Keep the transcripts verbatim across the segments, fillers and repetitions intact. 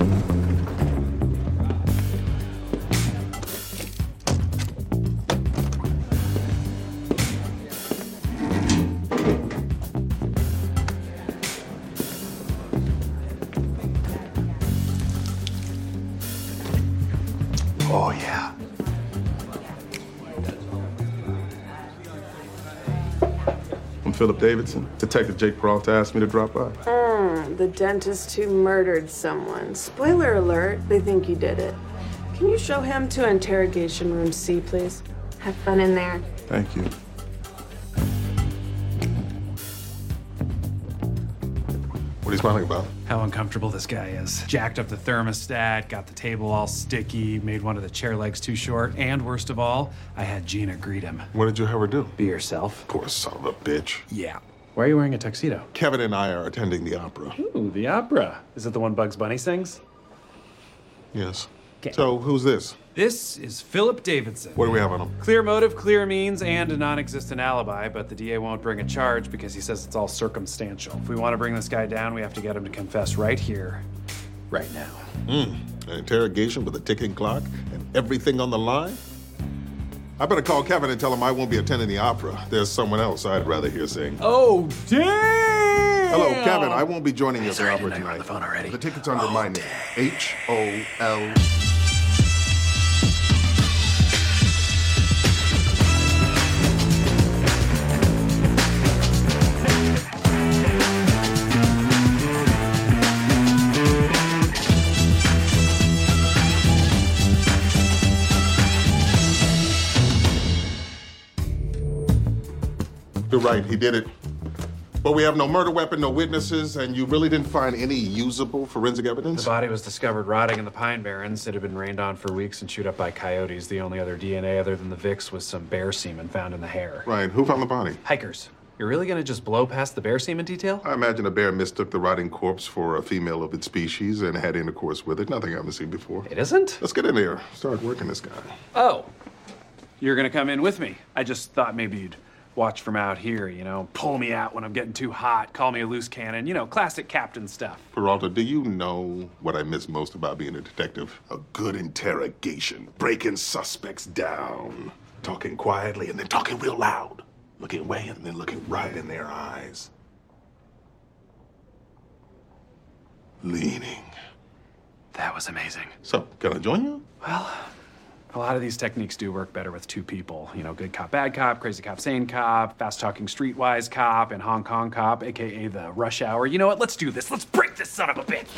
Oh, yeah. I'm Philip Davidson. Detective Jake Peralta asked me to drop by. Mm, the dentist who murdered someone. Spoiler alert, they think you did it. Can you show him to interrogation room C, please? Have fun in there. Thank you. What are you smiling about? How uncomfortable this guy is. Jacked up the thermostat, got the table all sticky, made one of the chair legs too short, and worst of all, I had Gina greet him. What did you have her do? Be yourself. Poor son of a bitch. Yeah. Why are you wearing a tuxedo? Kevin and I are attending the opera. Ooh, the opera. Is it the one Bugs Bunny sings? Yes. Okay. So, who's this? This is Philip Davidson. What do we have on him? Clear motive, clear means, and a non-existent alibi, but the D A won't bring a charge because he says it's all circumstantial. If we want to bring this guy down, we have to get him to confess right here, right now. Hmm. An interrogation with a ticking clock and everything on the line? I better call Kevin and tell him I won't be attending the opera. There's someone else I'd rather hear sing. Oh, damn! Hello, Kevin. I won't be joining you at the Sorry, opera didn't I tonight. run the phone already? The ticket's under Oh, my name. dang. H O L. You're right, he did it. But we have no murder weapon, no witnesses, and you really didn't find any usable forensic evidence? The body was discovered rotting in the Pine Barrens. It had been rained on for weeks and chewed up by coyotes. The only other D N A other than the Vicks was some bear semen found in the hair. Right, who found the body? Hikers. You're really gonna just blow past the bear semen detail? I imagine a bear mistook the rotting corpse for a female of its species and had intercourse with it. Nothing I haven't seen before. It isn't? Let's get in there. Start working this guy. Oh. You're gonna come in with me. I just thought maybe you'd watch from out here, you know, pull me out when I'm getting too hot, call me a loose cannon, you know, classic captain stuff. Peralta, do you know what I miss most about being a detective? A good interrogation. Breaking suspects down. Talking quietly and then talking real loud. Looking away and then looking right in their eyes. Leaning. That was amazing. So, can I join you? Well, a lot of these techniques do work better with two people. You know, good cop, bad cop, crazy cop, sane cop, fast-talking, streetwise cop, and Hong Kong cop, A K A the rush hour. You know what? Let's do this. Let's break this son of a bitch.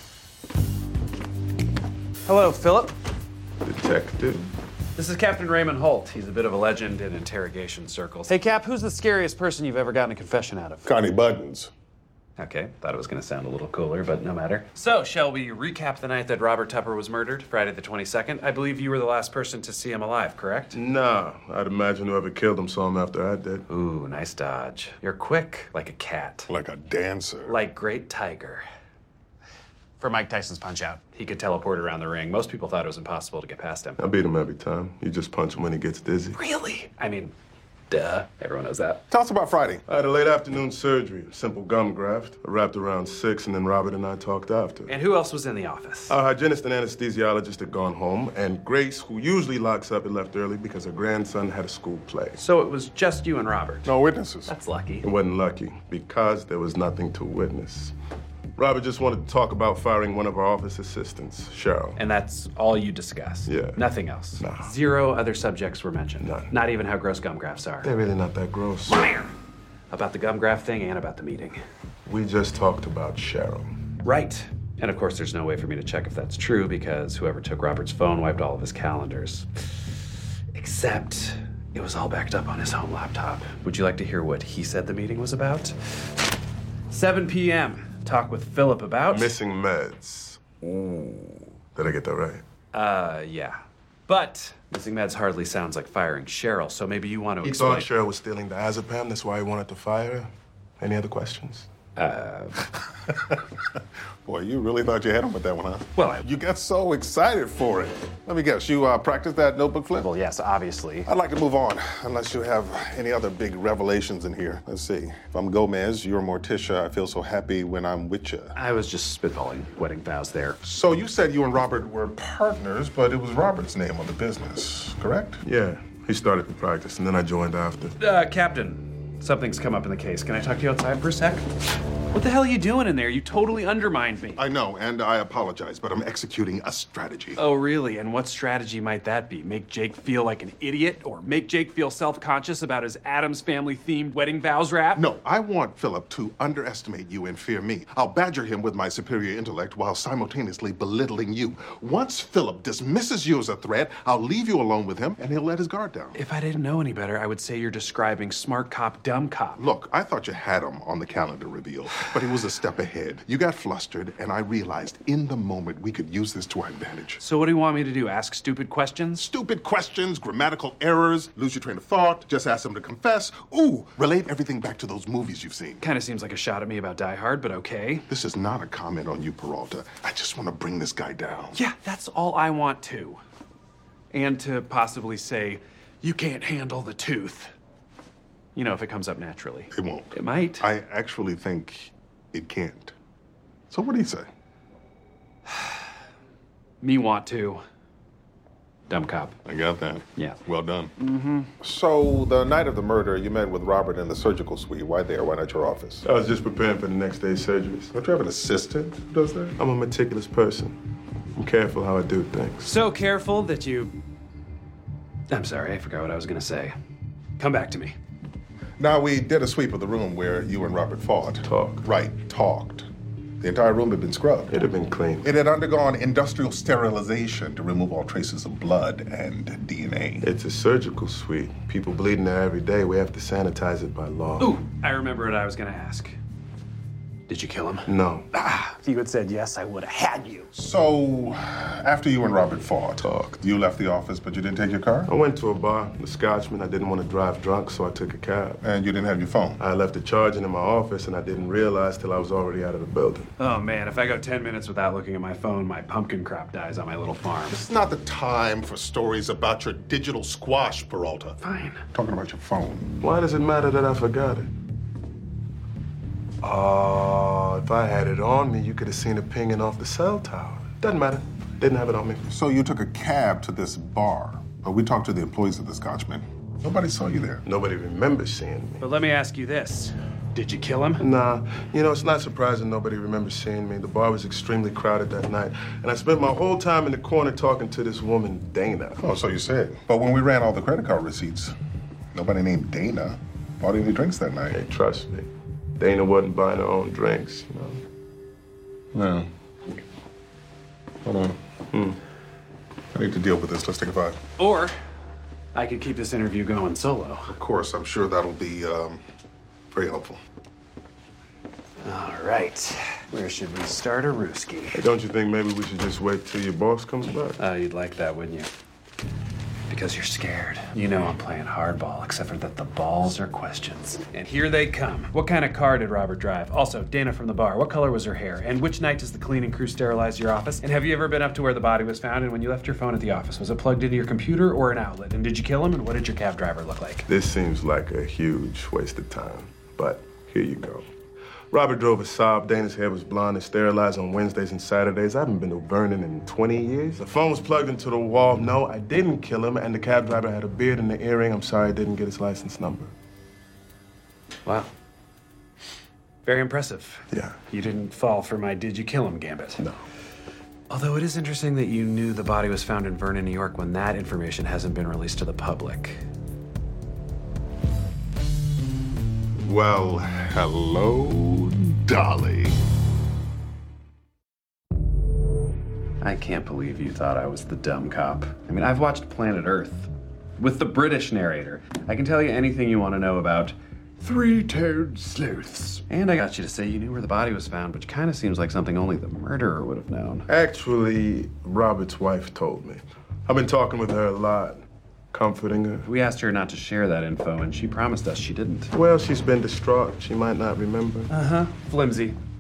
Hello, Philip. Detective. This is Captain Raymond Holt. He's a bit of a legend in interrogation circles. Hey, Cap, who's the scariest person you've ever gotten a confession out of? Connie Buttons. Okay, thought it was gonna sound a little cooler, but no matter. So, shall we recap the night that Robert Tupper was murdered, Friday the twenty-second? I believe you were the last person to see him alive, correct? Nah, I'd imagine whoever killed him saw him after I did. Ooh, nice dodge. You're quick, like a cat. Like a dancer. Like Great Tiger. For Mike Tyson's Punch-Out. He could teleport around the ring. Most people thought it was impossible to get past him. I beat him every time. You just punch him when he gets dizzy. Really? I mean, duh. Everyone knows that. Tell us about Friday. I had a late afternoon surgery, simple gum graft. I wrapped around six, and then Robert and I talked after. And who else was in the office? Our hygienist and anesthesiologist had gone home, and Grace, who usually locks up, had left early because her grandson had a school play. So it was just you and Robert? No witnesses. That's lucky. It wasn't lucky, because there was nothing to witness. Robert just wanted to talk about firing one of our office assistants, Cheryl. And that's all you discussed? Yeah. Nothing else? No. Zero other subjects were mentioned? None. Not even how gross gum grafts are? They're really not that gross. Liar! About the gum graft thing and about the meeting. We just talked about Cheryl. Right. And of course, there's no way for me to check if that's true because whoever took Robert's phone wiped all of his calendars. Except it was all backed up on his home laptop. Would you like to hear what he said the meeting was about? seven p m Talk with Philip about... Missing meds. Ooh. Did I get that right? Uh, yeah. But missing meds hardly sounds like firing Cheryl, so maybe you want to He explain... thought Cheryl was stealing the azepam. That's why he wanted to fire her. Any other questions? Uh... Boy, boy, you really thought you had him with that one, huh? Well, I- You got so excited for it. Let me guess, you uh, practiced that notebook flip? Well, yes, obviously. I'd like to move on, unless you have any other big revelations in here. Let's see. If I'm Gomez, you're Morticia. I feel so happy when I'm with you. I was just spitballing wedding vows there. So you said you and Robert were partners, but it was Robert's name on the business, correct? Yeah, he started the practice, and then I joined after. Uh, Captain, something's come up in the case. Can I talk to you outside for a sec? What the hell are you doing in there? You totally undermined me. I know, and I apologize, but I'm executing a strategy. Oh, really? And what strategy might that be? Make Jake feel like an idiot? Or make Jake feel self-conscious about his Addams Family-themed wedding vows rap? No, I want Philip to underestimate you and fear me. I'll badger him with my superior intellect while simultaneously belittling you. Once Philip dismisses you as a threat, I'll leave you alone with him, and he'll let his guard down. If I didn't know any better, I would say you're describing smart cop, dumb cop. Look, I thought you had him on the calendar reveal, but he was a step ahead. You got flustered, and I realized in the moment we could use this to our advantage. So what do you want me to do? Ask stupid questions? Stupid questions, grammatical errors, lose your train of thought, just ask him to confess. Ooh, relate everything back to those movies you've seen. Kind of seems like a shot at me about Die Hard, but okay. This is not a comment on you, Peralta. I just want to bring this guy down. Yeah, that's all I want to. And to possibly say, you can't handle the tooth. You know, if it comes up naturally. It won't. It might. I actually think it can't. So what do you say? Me want to. Dumb cop. I got that. Yeah. Well done. Mm-hmm. So the night of the murder, you met with Robert in the surgical suite. Why there? Why not your office? I was just preparing for the next day's surgeries. Don't you have an assistant who does that? I'm a meticulous person. I'm careful how I do things. So careful that you... I'm sorry, I forgot what I was gonna say. Come back to me. Now, we did a sweep of the room where you and Robert fought. Talked. Right, talked. The entire room had been scrubbed. It'd have been clean. It had undergone industrial sterilization to remove all traces of blood and D N A. It's a surgical suite. People bleeding there every day. We have to sanitize it by law. Ooh, I remember what I was gonna ask. Did you kill him? No. Ah, if you had said yes, I would have had you. So, after you and Robert fought, Talked. you left the office, but you didn't take your car? I went to a bar, the Scotchman. I didn't want to drive drunk, so I took a cab. And you didn't have your phone? I left it charging in my office, and I didn't realize till I was already out of the building. Oh man, if I go ten minutes without looking at my phone, my pumpkin crop dies on my little farm. It's not the time for stories about your digital squash, Peralta. Fine. Talking about your phone. Why does it matter that I forgot it? Oh, if I had it on me, you could have seen it pinging off the cell tower. Doesn't matter. Didn't have it on me. So you took a cab to this bar, but we talked to the employees of the Scotchman. Nobody saw you there. Nobody remembers seeing me. But let me ask you this. Did you kill him? Nah, you know, it's not surprising nobody remembers seeing me. The bar was extremely crowded that night, and I spent my whole time in the corner talking to this woman, Dana. Oh, so you said. But when we ran all the credit card receipts, nobody named Dana bought any drinks that night. Hey, trust me, Dana wasn't buying her own drinks, you know. No. Hold on. Hmm. I need to deal with this. Let's take a five. Or I could keep this interview going solo. Of course, I'm sure that'll be um, very helpful. All right. Where should we start a Rooski? Hey, don't you think maybe we should just wait till your boss comes back? Oh, you'd like that, wouldn't you? Because you're scared. You know I'm playing hardball, except for that the balls are questions. And here they come. What kind of car did Robert drive? Also, Dana from the bar, what color was her hair? And which night does the cleaning crew sterilize your office? And have you ever been up to where the body was found? And when you left your phone at the office, was it plugged into your computer or an outlet? And did you kill him? And what did your cab driver look like? This seems like a huge waste of time, but here you go. Robert drove a Saab. Dana's hair was blonde and sterilized on Wednesdays and Saturdays. I haven't been to Vernon in twenty years. The phone was plugged into the wall. No, I didn't kill him, and the cab driver had a beard and an earring. I'm sorry I didn't get his license number. Wow. Very impressive. Yeah. You didn't fall for my did you kill him gambit. No. Although it is interesting that you knew the body was found in Vernon, New York when that information hasn't been released to the public. Well, hello, Dolly. I can't believe you thought I was the dumb cop. I mean, I've watched Planet Earth with the British narrator. I can tell you anything you want to know about three-toed sleuths. And I got you to say you knew where the body was found, which kind of seems like something only the murderer would have known. Actually, Robert's wife told me. I've been talking with her a lot, comforting her. We asked her not to share that info, and she promised us she didn't. Well, she's been distraught. She might not remember. Uh-huh. Flimsy.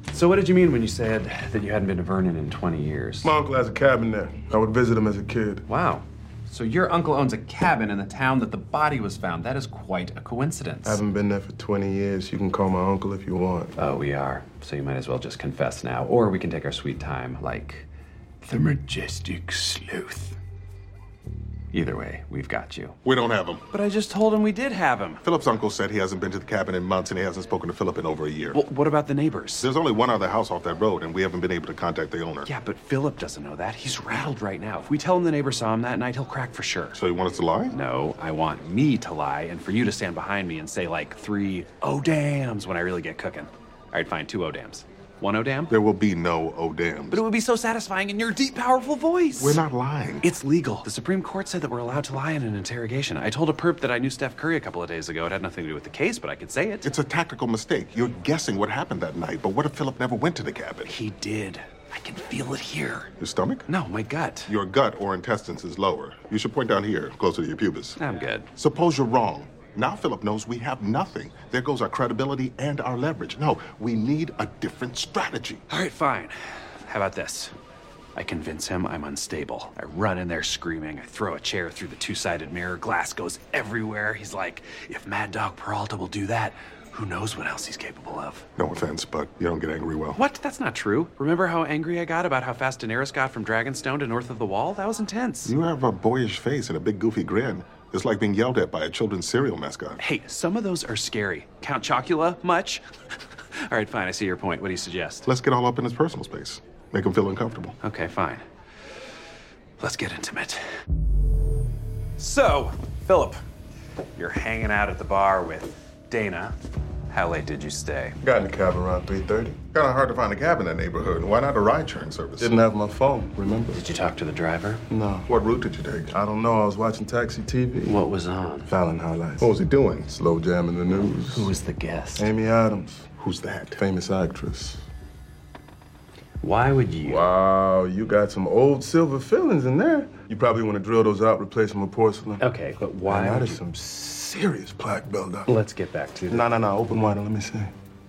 So what did you mean when you said that you hadn't been to Vernon in twenty years? My uncle has a cabin there. I would visit him as a kid. Wow. So your uncle owns a cabin in the town that the body was found. That is quite a coincidence. I haven't been there for twenty years. You can call my uncle if you want. Oh, we are. So you might as well just confess now. Or we can take our sweet time, like the majestic sleuth. Either way, we've got you. We don't have him. But I just told him we did have him. Philip's uncle said he hasn't been to the cabin in months and he hasn't spoken to Philip in over a year. Well, what about the neighbors? There's only one other house off that road and we haven't been able to contact the owner. Yeah, but Philip doesn't know that. He's rattled right now. If we tell him the neighbor saw him that night, he'll crack for sure. So you want us to lie? No, I want me to lie and for you to stand behind me and say like three oh dams when I really get cooking. All right, fine, two oh dams. One oh dam? There will be no oh dams. But it would be so satisfying in your deep, powerful voice. We're not lying. It's legal. The Supreme Court said that we're allowed to lie in an interrogation. I told a perp that I knew Steph Curry a couple of days ago. It had nothing to do with the case, but I could say it. It's a tactical mistake. You're guessing what happened that night, but what if Philip never went to the cabin? He did. I can feel it here. Your stomach? No, my gut. Your gut or intestines is lower. You should point down here, closer to your pubis. I'm good. Suppose you're wrong. Now Philip knows we have nothing. There goes our credibility and our leverage. No, we need a different strategy. All right, fine. How about this? I convince him I'm unstable. I run in there screaming. I throw a chair through the two-sided mirror. Glass goes everywhere. He's like, if Mad Dog Peralta will do that, who knows what else he's capable of? No offense, but you don't get angry well. What? That's not true. Remember how angry I got about how fast Daenerys got from Dragonstone to north of the Wall? That was intense. You have a boyish face and a big goofy grin. It's like being yelled at by a children's cereal mascot. Hey, some of those are scary. Count Chocula, much? All right, fine, I see your point. What do you suggest? Let's get all up in his personal space. Make him feel uncomfortable. Okay, fine. Let's get intimate. So, Philip, you're hanging out at the bar with Dana. How late did you stay? Got in the cabin around three thirty. Kind of hard to find a cab in that neighborhood. Why not a ride-sharing service? Didn't have my phone, remember? Did you talk to the driver? No. What route did you take? I don't know. I was watching Taxi T V. What was on? Fallon highlights. What was he doing? Slow jamming the news. Who was the guest? Amy Adams. Who's that? Famous actress. Why would you? Wow, you got some old silver fillings in there. You probably want to drill those out, replace them with porcelain. Okay, but why? Man, that would is you... some serious plaque buildup. Let's get back to the... No, no, no. Open wider. Let me see.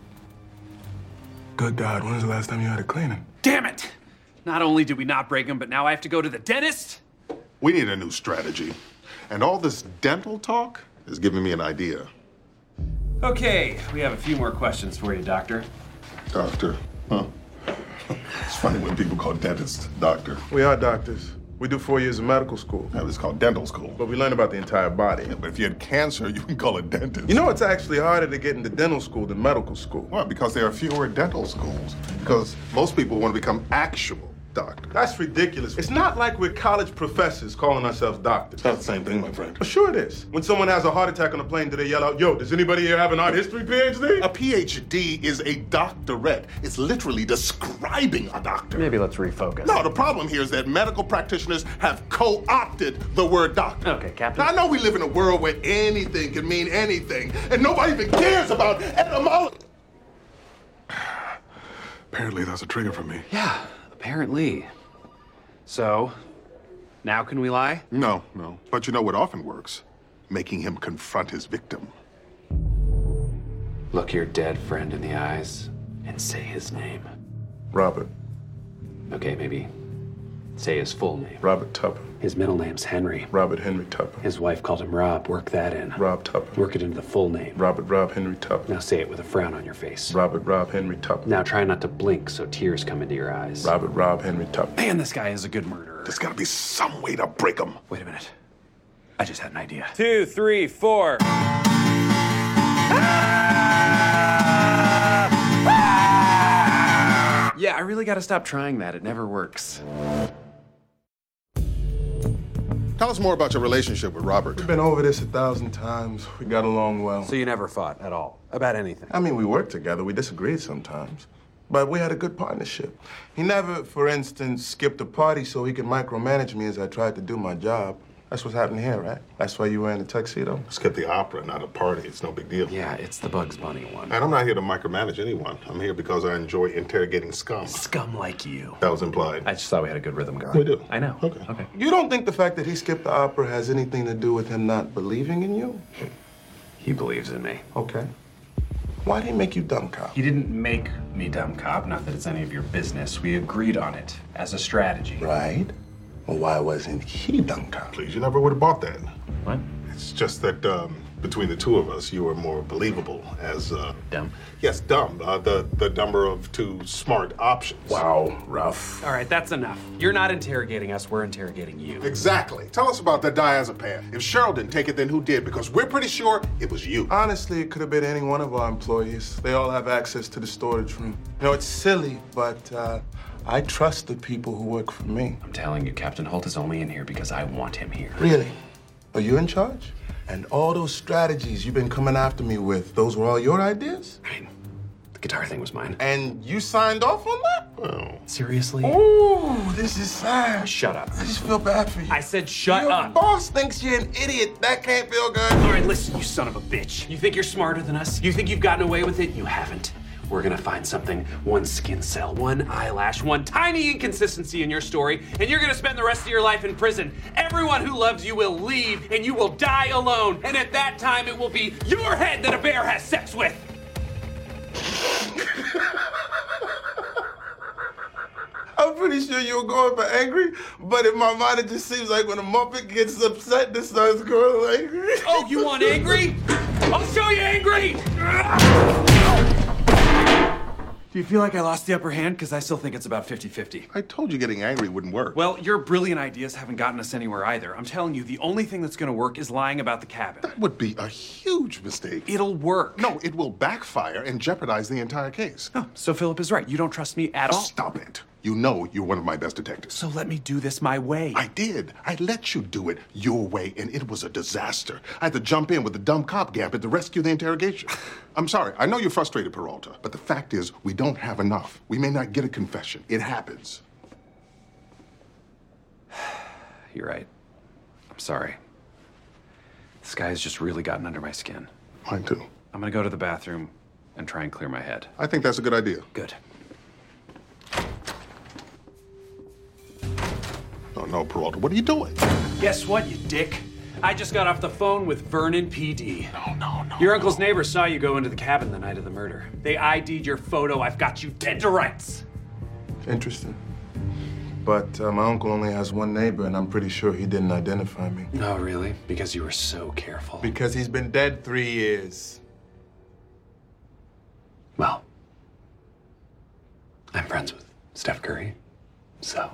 Good God, when was the last time you had a cleaning? Damn it! Not only did we not break him, but now I have to go to the dentist? We need a new strategy. And all this dental talk is giving me an idea. Okay, we have a few more questions for you, Doctor. Doctor, huh? It's funny when people call dentists doctor. We are doctors. We do four years of medical school. Now, it's called dental school. But we learn about the entire body. Yeah, but if you had cancer, you can call it dentist. You know, it's actually harder to get into dental school than medical school. Why? Because there are fewer dental schools. Because most people want to become actual doctors. That's ridiculous. It's not like we're college professors calling ourselves doctors. It's not the same thing, my friend. Well, sure it is. When someone has a heart attack on a plane, do they yell out, yo, does anybody here have an art history P H D? A P H D is a doctorate. It's literally describing a doctor. Maybe let's refocus. No, the problem here is that medical practitioners have co-opted the word doctor. Okay, Captain. Now, I know we live in a world where anything can mean anything, and nobody even cares about etymology. Apparently, that's a trigger for me. Yeah, apparently. So, now can we lie? No, no. But you know what often works? Making him confront his victim. Look your dead friend in the eyes and say his name. Robert. Okay, maybe say his full name. Robert Tupper. His middle name's Henry. Robert Henry Tupper. His wife called him Rob. Work that in. Rob Tupper. Work it into the full name. Robert Rob Henry Tupper. Now say it with a frown on your face. Robert Rob Henry Tupper. Now try not to blink so tears come into your eyes. Robert Rob Henry Tupper. Man, this guy is a good murderer. There's gotta be some way to break him. Wait a minute. I just had an idea. Two, three, four. Yeah, I really gotta stop trying that. It never works. Tell us more about your relationship with Robert. We've been over this a thousand times. We got along well. So you never fought at all? About anything? I mean, we worked together. We disagreed sometimes. But we had a good partnership. He never, for instance, skipped a party so he could micromanage me as I tried to do my job. That's what's happening here, right? That's why you were in a tuxedo? Skip the opera, not a party. It's no big deal. Yeah, it's the Bugs Bunny one. And I'm not here to micromanage anyone. I'm here because I enjoy interrogating scum. Scum like you. That was implied. I just thought we had a good rhythm going. We do. I know. Okay. Okay. You don't think the fact that he skipped the opera has anything to do with him not believing in you? He believes in me. Okay. Why'd he make you dumb cop? He didn't make me dumb cop, not that it's any of your business. We agreed on it as a strategy. Right. Well, why wasn't he dumb cop? Please, you never would have bought that. What? It's just that um, between the two of us, you are more believable as uh, Dumb? yes, dumb. Uh, the the dumber of two smart options. Wow, rough. All right, that's enough. You're not interrogating us, we're interrogating you. Exactly. Tell us about that diazepam. If Cheryl didn't take it, then who did? Because we're pretty sure it was you. Honestly, it could have been any one of our employees. They all have access to the storage room. You know, it's silly, but uh, I trust the people who work for me. I'm telling you, Captain Holt is only in here because I want him here. Really? Are you in charge? And all those strategies you've been coming after me with, those were all your ideas? I mean, the guitar thing was mine. And you signed off on that? Oh. Seriously? Ooh, this is sad. Shut up. I just feel bad for you. I said shut Your up. boss thinks you're an idiot. That can't feel good. All right, listen, you son of a bitch. You think you're smarter than us? You think you've gotten away with it? You haven't. We're gonna find something, one skin cell, one eyelash, one tiny inconsistency in your story, and you're gonna spend the rest of your life in prison. Everyone who loves you will leave, and you will die alone. And at that time, it will be your head that a bear has sex with. I'm pretty sure you were going for angry, but in my mind, it just seems like when a Muppet gets upset, this starts going angry. Oh, you want angry? I'll show you angry! Do you feel like I lost the upper hand? Because I still think it's about fifty fifty. I told you getting angry wouldn't work. Well, your brilliant ideas haven't gotten us anywhere either. I'm telling you, the only thing that's gonna work is lying about the cabin. That would be a huge mistake. It'll work. No, it will backfire and jeopardize the entire case. Oh, so Philip is right. You don't trust me at all? Stop it. You know you're one of my best detectives. So let me do this my way. I did. I let you do it your way, and it was a disaster. I had to jump in with the dumb cop gambit to rescue the interrogation. I'm sorry. I know you're frustrated, Peralta, but the fact is we don't have enough. We may not get a confession. It happens. You're right. I'm sorry. This guy's just really gotten under my skin. Mine too. I'm gonna go to the bathroom and try and clear my head. I think that's a good idea. Good. Oh, no, Peralta, what are you doing? Guess what, you dick? I just got off the phone with Vernon P D. No, no, no. Your uncle's neighbors saw you go into the cabin the night of the murder. They I D'd your photo. I've got you dead to rights. Interesting. But uh, my uncle only has one neighbor, and I'm pretty sure he didn't identify me. No, really? Because you were so careful. Because he's been dead three years. Well, I'm friends with Steph Curry, so.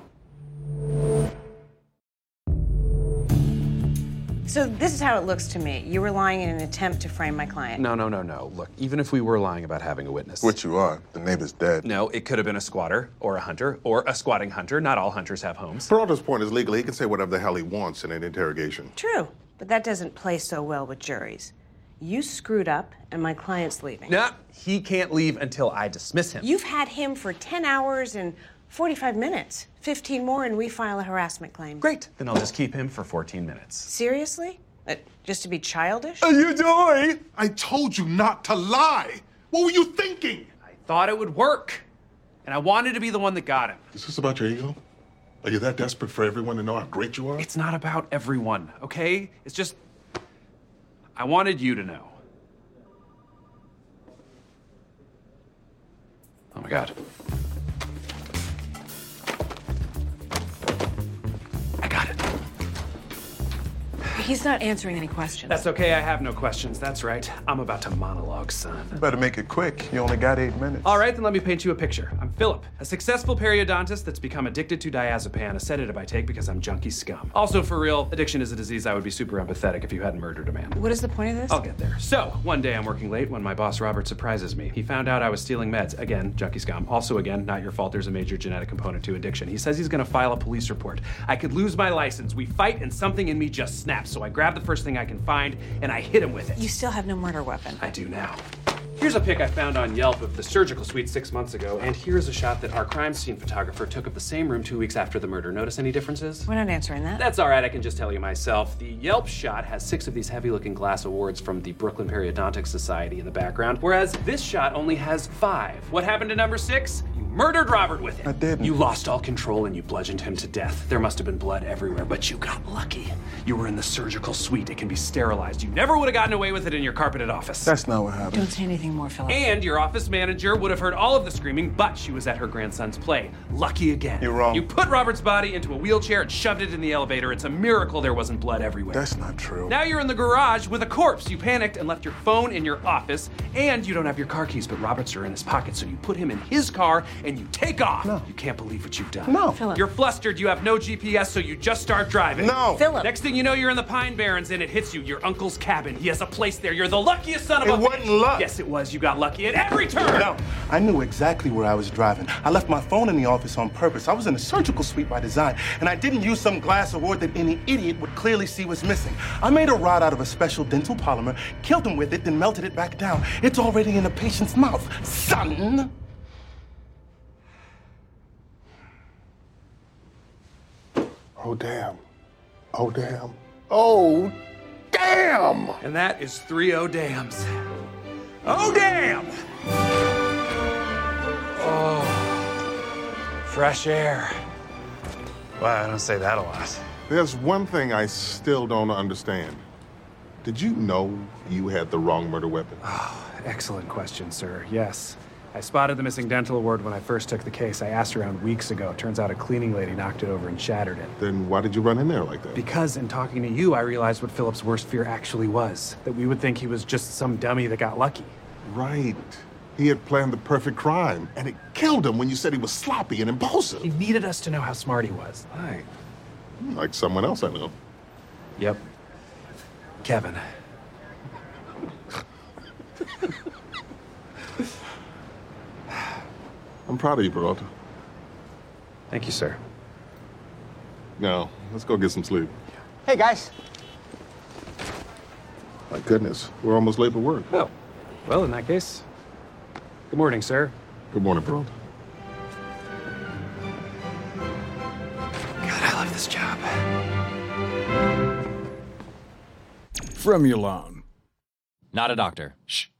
So this is how it looks to me. You were lying in an attempt to frame my client. No, no, no, no. Look, even if we were lying about having a witness. Which you are. The neighbor's dead. No, it could have been a squatter or a hunter or a squatting hunter. Not all hunters have homes. Peralta's point is legal. He can say whatever the hell he wants in an interrogation. True, but that doesn't play so well with juries. You screwed up, and my client's leaving. Nah, he can't leave until I dismiss him. You've had him for ten hours and forty-five minutes. fifteen more, and we file a harassment claim. Great. Then I'll just keep him for fourteen minutes. Seriously? Uh, just to be childish? Are you doing? I told you not to lie. What were you thinking? I thought it would work. And I wanted to be the one that got him. Is this about your ego? Are you that desperate for everyone to know how great you are? It's not about everyone, okay? It's just, I wanted you to know. Oh my God. I got it. He's not answering any questions. That's okay, I have no questions. That's right. I'm about to monologue, son. You better make it quick. You only got eight minutes. All right, then let me paint you a picture. I'm Philip, a successful periodontist that's become addicted to diazepam, a sedative I take because I'm junkie scum. Also, for real, addiction is a disease I would be super empathetic if you hadn't murdered a man. What is the point of this? I'll get there. So, one day I'm working late when my boss Robert surprises me. He found out I was stealing meds. Again, junkie scum. Also, again, not your fault, there's a major genetic component to addiction. He says he's gonna file a police report. I could lose my license. We fight and something in me just snaps. So I grab the first thing I can find and I hit him with it. You still have no murder weapon. I do now. Here's a pic I found on Yelp of the surgical suite six months ago, and here's a shot that our crime scene photographer took of the same room two weeks after the murder. Notice any differences? We're not answering that. That's all right, I can just tell you myself. The Yelp shot has six of these heavy-looking glass awards from the Brooklyn Periodontics Society in the background, whereas this shot only has five. What happened to number six? You murdered Robert with it. I didn't. You lost all control and you bludgeoned him to death. There must have been blood everywhere, but you got lucky. You were in the surgical suite. It can be sterilized. You never would have gotten away with it in your carpeted office. That's not what happened. Don't say anything anything more, Philip. And your office manager would have heard all of the screaming, but she was at her grandson's play. Lucky again. You're wrong. You put Robert's body into a wheelchair and shoved it in the elevator. It's a miracle there wasn't blood everywhere. That's not true. Now you're in the garage with a corpse. You panicked and left your phone in your office, and you don't have your car keys, but Robert's are in his pocket, so you put him in his car and you take off. No. You can't believe what you've done. No. Philip. You're flustered, you have no G P S, so you just start driving. No. Philip. Next thing you know, you're in the Pine Barrens and it hits you. Your uncle's cabin. He has a place there. You're the luckiest son of It a... wasn't luck. Yes, it was. You got lucky at every turn. No, I knew exactly where I was driving. I left my phone in the office on purpose. I was in a surgical suite by design, and I didn't use some glass award that any idiot would clearly see was missing. I made a rod out of a special dental polymer, killed him with it, then melted it back down. It's already in the patient's mouth, son! Oh, damn. Oh, damn. Oh, damn! And that is three oh dams. Oh, damn! Oh, fresh air. Wow, I don't say that a lot. There's one thing I still don't understand. Did you know you had the wrong murder weapon? Excellent question, sir. Yes. I spotted the missing dental award when I first took the case. I asked around weeks ago. Turns out a cleaning lady knocked it over and shattered it. Then why did you run in there like that? Because in talking to you, I realized what Philip's worst fear actually was. That we would think he was just some dummy that got lucky. Right. He had planned the perfect crime, and it killed him when you said he was sloppy and impulsive. He needed us to know how smart he was. Right. Like someone else I know. Yep. Kevin. I'm proud of you, Peralta. Thank you, sir. Now, let's go get some sleep. Hey, guys. My goodness, we're almost late for work. Oh. Well, in that case, good morning, sir. Good morning, Peralta. God, I love this job. From Yulon. Not a doctor. Shh.